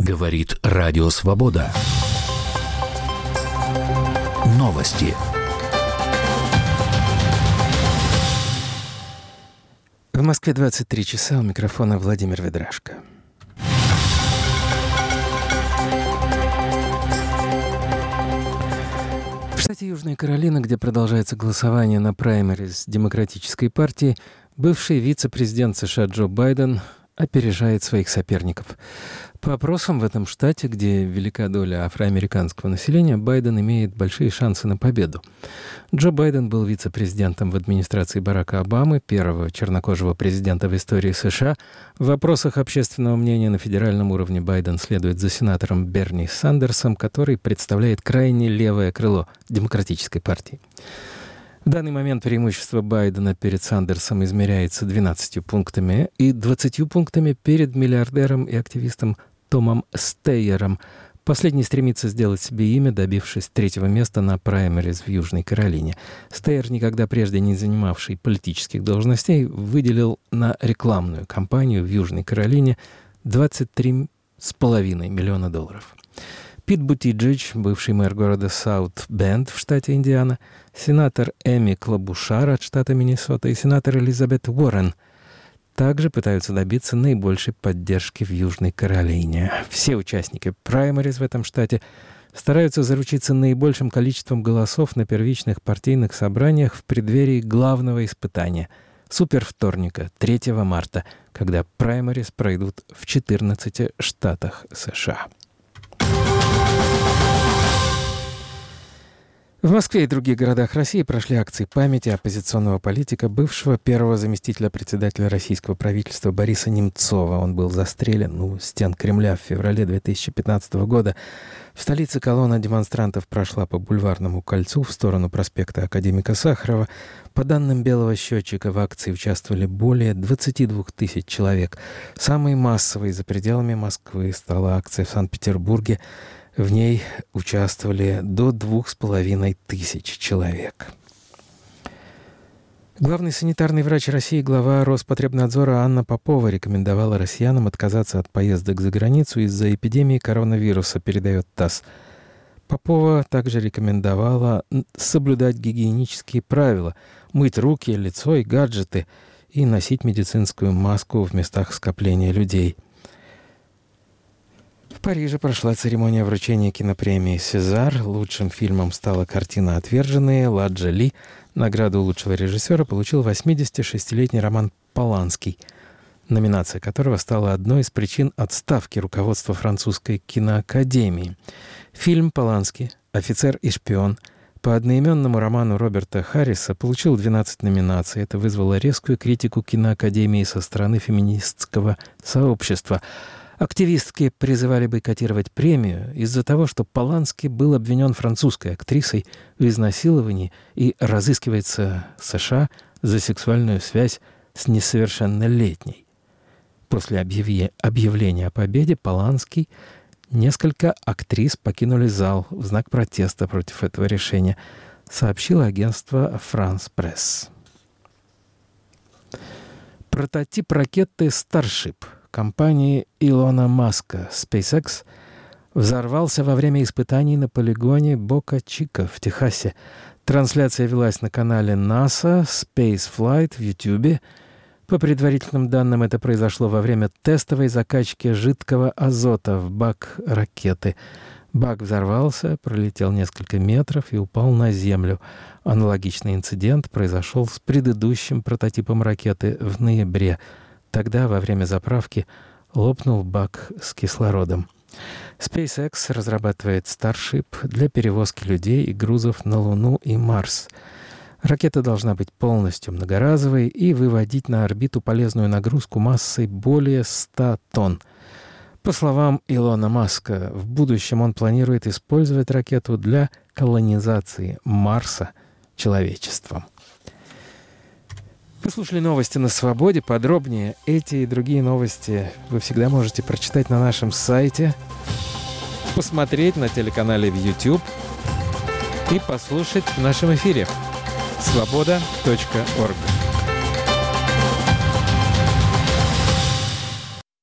Говорит Радио Свобода. Новости. В Москве 23 часа, у микрофона Владимир Ведрашко. В штате Южная Каролина, где продолжается голосование на праймериз Демократической партии, бывший вице-президент США Джо Байден опережает своих соперников. По опросам в этом штате, где велика доля афроамериканского населения, Байден имеет большие шансы на победу. Джо Байден был вице-президентом в администрации Барака Обамы, первого чернокожего президента в истории США. В вопросах общественного мнения на федеральном уровне Байден следует за сенатором Берни Сандерсом, который представляет крайне левое крыло Демократической партии. В данный момент преимущество Байдена перед Сандерсом измеряется 12 пунктами и 20 пунктами перед миллиардером и активистом Томом Стейером. Последний стремится сделать себе имя, добившись 3-го места на праймериз в Южной Каролине. Стейер, никогда прежде не занимавший политических должностей, выделил на рекламную кампанию в Южной Каролине $23,5 миллиона. Пит Бутиджедж, бывший мэр города Саут-Бенд в штате Индиана, сенатор Эми Клобушар от штата Миннесота и сенатор Элизабет Уоррен также пытаются добиться наибольшей поддержки в Южной Каролине. Все участники праймериз в этом штате стараются заручиться наибольшим количеством голосов на первичных партийных собраниях в преддверии главного испытания — супервторника 3 марта, когда праймериз пройдут в 14 штатах США. В Москве и других городах России прошли акции памяти оппозиционного политика, бывшего первого заместителя председателя российского правительства Бориса Немцова. Он был застрелен у стен Кремля в феврале 2015 года. В столице колонна демонстрантов прошла по Бульварному кольцу в сторону проспекта Академика Сахарова. По данным «Белого счетчика», в акции участвовали более 22 тысяч человек. Самой массовой за пределами Москвы стала акция в Санкт-Петербурге. В ней участвовали до 2500 человек. Главный санитарный врач России, глава Роспотребнадзора Анна Попова рекомендовала россиянам отказаться от поездок за границу из-за эпидемии коронавируса, передает ТАСС. Попова также рекомендовала соблюдать гигиенические правила, мыть руки, лицо и гаджеты и носить медицинскую маску в местах скопления людей. В Париже прошла церемония вручения кинопремии «Сезар». Лучшим фильмом стала картина «Отверженные». Ладжа Ли награду лучшего режиссера получил 86-летний Роман Поланский, номинация которого стала одной из причин отставки руководства французской киноакадемии. Фильм «Поланский. Офицер и шпион» по одноименному роману Роберта Харриса получил 12 номинаций. Это вызвало резкую критику киноакадемии со стороны феминистского сообщества. Активистки призывали бойкотировать премию из-за того, что Поланский был обвинен французской актрисой в изнасиловании и разыскивается США за сексуальную связь с несовершеннолетней. После объявления о победе Поланский несколько актрис покинули зал в знак протеста против этого решения, сообщило агентство «France Press». Прототип ракеты Starship компании Илона Маска SpaceX взорвался во время испытаний на полигоне Бока-Чика в Техасе. Трансляция велась на канале NASA Space Flight в YouTube. По предварительным данным, это произошло во время тестовой закачки жидкого азота в бак ракеты. Бак взорвался, пролетел несколько метров и упал на Землю. Аналогичный инцидент произошел с предыдущим прототипом ракеты в ноябре. Тогда, во время заправки, лопнул бак с кислородом. SpaceX разрабатывает Starship для перевозки людей и грузов на Луну и Марс. Ракета должна быть полностью многоразовой и выводить на орбиту полезную нагрузку массой более 100 тонн. По словам Илона Маска, в будущем он планирует использовать ракету для колонизации Марса человечеством. Вы слушали новости на Свободе. Подробнее эти и другие новости вы всегда можете прочитать на нашем сайте, посмотреть на телеканале в YouTube и послушать в нашем эфире. Svoboda.org